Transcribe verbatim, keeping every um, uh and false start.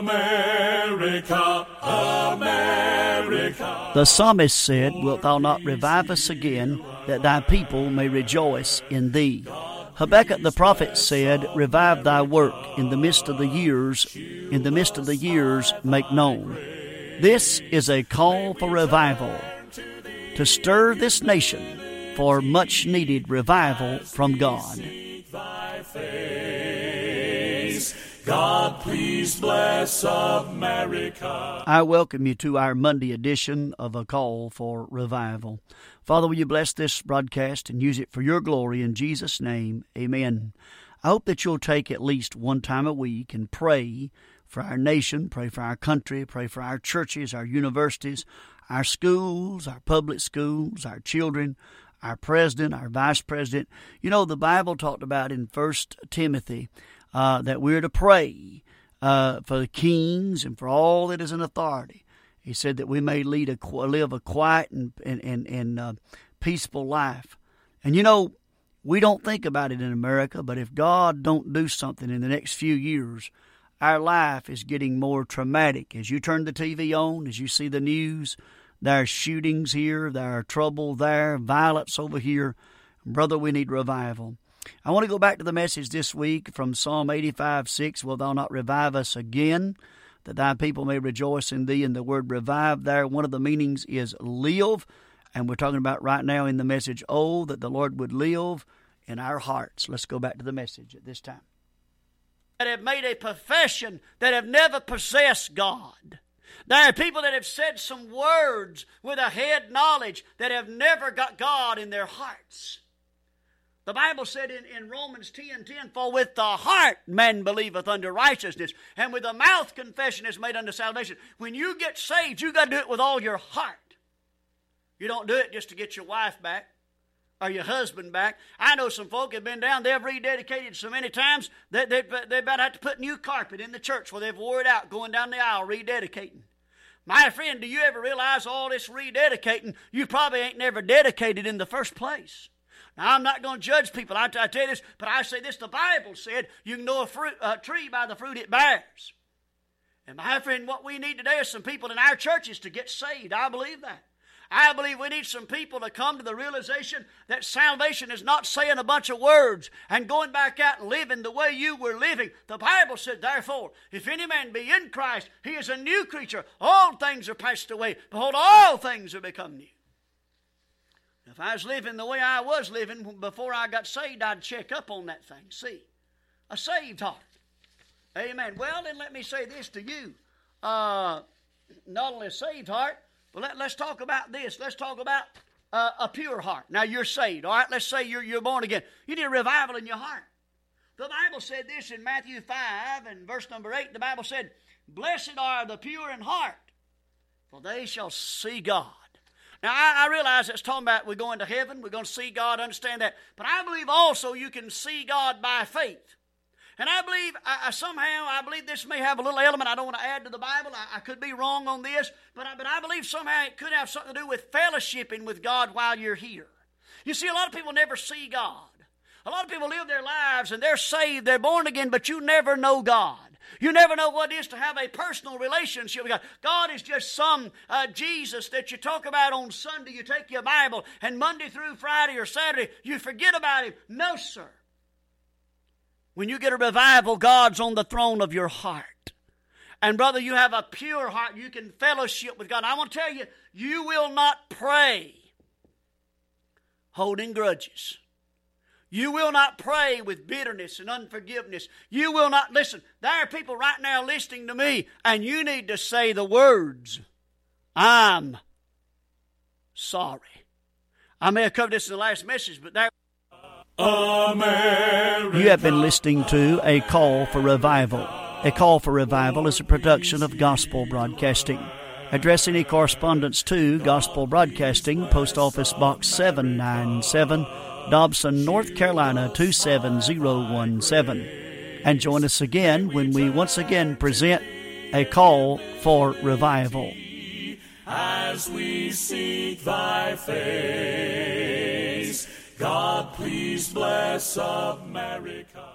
America, America. The psalmist said, "Wilt thou not revive us again, that thy people may rejoice in thee?" Habakkuk the prophet said, "Revive thy work in the midst of the years, in the midst of the years make known." This is a call for revival, to stir this nation for much needed revival from God. God, please bless America. I welcome you to our Monday edition of A Call for Revival. Father, will you bless this broadcast and use it for your glory in Jesus' name, amen. I hope that you'll take at least one time a week and pray for our nation, pray for our country, pray for our churches, our universities, our schools, our public schools, our children, our president, our vice president. You know, the Bible talked about in First Timothy Uh, that we're to pray uh, for the kings and for all that is in authority. He said that we may lead a live a quiet and and and, and uh, peaceful life. And you know, we don't think about it in America, but if God don't do something in the next few years, our life is getting more traumatic. As you turn the T V on, as you see the news, there are shootings here, there are trouble there, violence over here. Brother, we need revival. I want to go back to the message this week from Psalm eighty-five six. "Wilt thou not revive us again, that thy people may rejoice in thee?" And the word revive there, one of the meanings is live. And we're talking about right now in the message, oh, that the Lord would live in our hearts. Let's go back to the message at this time. That have made a profession that have never possessed God. There are people that have said some words with a head knowledge that have never got God in their hearts. The Bible said in, in Romans ten ten, "For with the heart man believeth unto righteousness, and with the mouth confession is made unto salvation." When you get saved, you got to do it with all your heart. You don't do it just to get your wife back or your husband back. I know some folk have been down, they've rededicated so many times that they, they about have to put new carpet in the church where they've wore it out going down the aisle rededicating. My friend, do you ever realize all this rededicating, you probably ain't never dedicated in the first place? Now, I'm not going to judge people. I, I tell you this, but I say this. The Bible said you can know a fruit, uh, tree by the fruit it bears. And my friend, what we need today is some people in our churches to get saved. I believe that. I believe we need some people to come to the realization that salvation is not saying a bunch of words and going back out and living the way you were living. The Bible said, "Therefore, if any man be in Christ, he is a new creature. All things are passed away. Behold, all things are become new." If I was living the way I was living before I got saved, I'd check up on that thing. See, a saved heart. Amen. Well, then let me say this to you. Uh, not only a saved heart, but let, let's talk about this. Let's talk about uh, a pure heart. Now, you're saved, all right? Let's say you're, you're born again. You need a revival in your heart. The Bible said this in Matthew five and verse number eight. The Bible said, "Blessed are the pure in heart, for they shall see God." Now, I, I realize it's talking about we're going to heaven, we're going to see God, understand that. But I believe also you can see God by faith. And I believe, I, I somehow, I believe this may have a little element I don't want to add to the Bible. I, I could be wrong on this, but I, but I believe somehow it could have something to do with fellowshipping with God while you're here. You see, a lot of people never see God. A lot of people live their lives and they're saved, they're born again, but you never know God. You never know what it is to have a personal relationship with God. God is just some uh, Jesus that you talk about on Sunday. You take your Bible, and Monday through Friday or Saturday, you forget about Him. No, sir. When you get a revival, God's on the throne of your heart. And brother, you have a pure heart. You can fellowship with God. I want to tell you, you will not pray holding grudges. You will not pray with bitterness and unforgiveness. You will not, listen, there are people right now listening to me, and you need to say the words, "I'm sorry." I may have covered this in the last message, but there. America. You have been listening to A Call for Revival. A Call for Revival is a production of Gospel Broadcasting. Address any correspondence to Gospel Broadcasting, Post Office Box seven ninety-seven, Dobson, North Carolina two seven zero one seven. And join us again when we once again present A Call for Revival. As we seek thy face, God, please bless America.